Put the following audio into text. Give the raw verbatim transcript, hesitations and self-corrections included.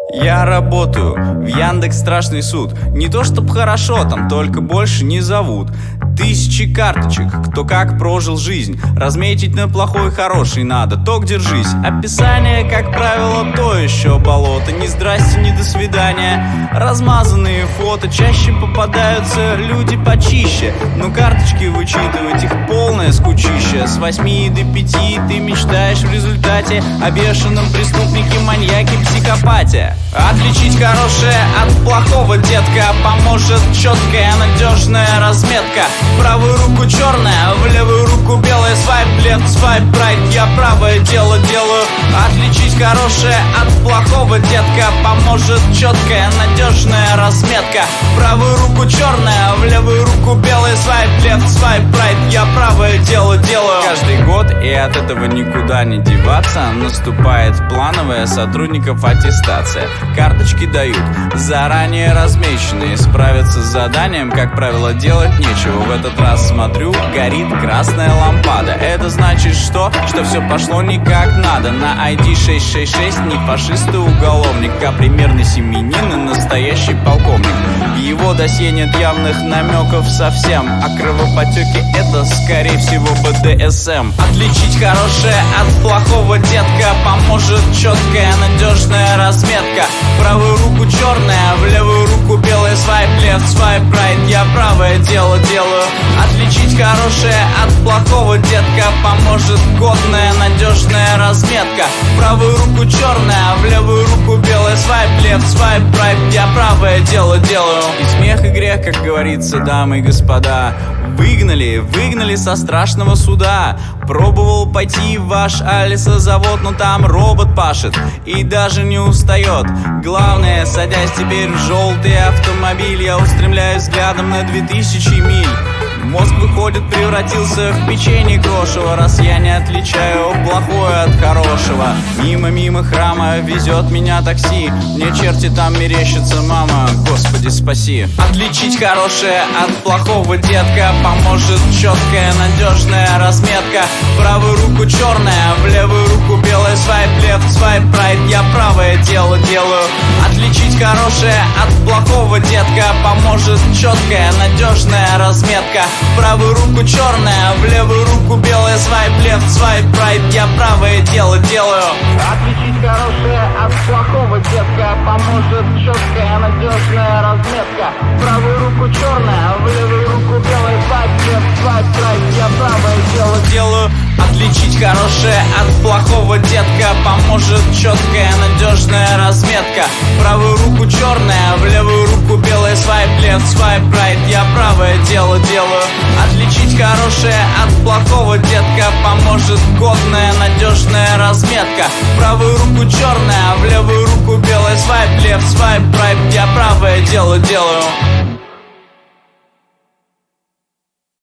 Я работаю в Яндекс Страшный суд. Не то чтоб хорошо, там только больше не зовут. Тысячи карточек, кто как прожил жизнь. Разметить на плохой, хороший надо, ток держись. Описание, как правило, то еще болото. Ни здрасте, ни до свидания. Размазанные фото, чаще попадаются люди почище. Но карточки вычитывать их полное скучище. С восьми до пяти ты мечтаешь в результате о бешеном преступнике, маньяке, психопате. Отличить хорошее от плохого, детка, поможет четкая, надежная разметка. В правую руку черная, в левую руку белая. Свайп лeft, свайп right, я правое дело делаю. Отличить хорошее от плохого, детка, поможет четкая, надежная разметка. В правую руку черная, в левую руку белая. Свайп left, свайп right, я правое дело делаю. Каждый год, и от этого никуда не деваться, наступает плановая сотрудников аттестация. Карточки дают, заранее размеченные. Справиться с заданием, как правило, делать нечего. В этот раз смотрю, горит красная лампада. Это значит что? Что все пошло не как надо. На ай ди шесть шесть шесть не фашист и уголовник, а примерный семьянин и настоящий полковник. В его досье нет явных намеков совсем, а кровопотеки это скорее всего бэ дэ эс эм. Отличить хорошее от плохого, детка, поможет четкая, надежная разметка. В правую руку черная, в левую руку белая. Свайп left, свайп right, я правое дело делаю. Отличить хорошее от плохого, детка, поможет годная, надежная разметка. В правую руку черная, в левую руку белая. Свайп left, свайп right, я правое дело делаю. И смех, и грех, как говорится, дамы и господа. Выгнали, выгнали со страшного суда. Пробовал пойти в ваш Алиса-завод, но там робот пашет и даже не устает. Главное, садясь теперь в желтый автомобиль, я устремляюсь взглядом на две тысячи миль. Мозг, выходит, превратился в печенье крошево, раз я не отличаю плохое от хорошего. Мимо-мимо храма везет меня такси. Мне черти там мерещится, мама, Господи, спаси. Отличить хорошее от плохого, детка, поможет четкая, надежная разметка. В правую руку черная, в левую руку белая. Свайп left, свайп right, я правое дело делаю. Отличить хорошее от плохого, детка, поможет четкая, надежная разметка. В правую руку черная, в левую руку белая. Свайп left, свайп right, я правое дело делаю. Отличить хорошее от плохого, детка, поможет четкая, надежная разметка. В правую руку черная, в левую руку белая. Свайп left, свайп right, я правое дело делаю. Отличить хорошее от плохого, детка, поможет четкая, надежная разметка. В правую руку черная, в левую руку белая. Свайп left, свайп right, я правое дело делаю. Отличить хорошее от плохого, детка, поможет годная, надежная разметка. В правую руку черная, в левую руку белая. Свайп left, свайп right, я правое дело делаю.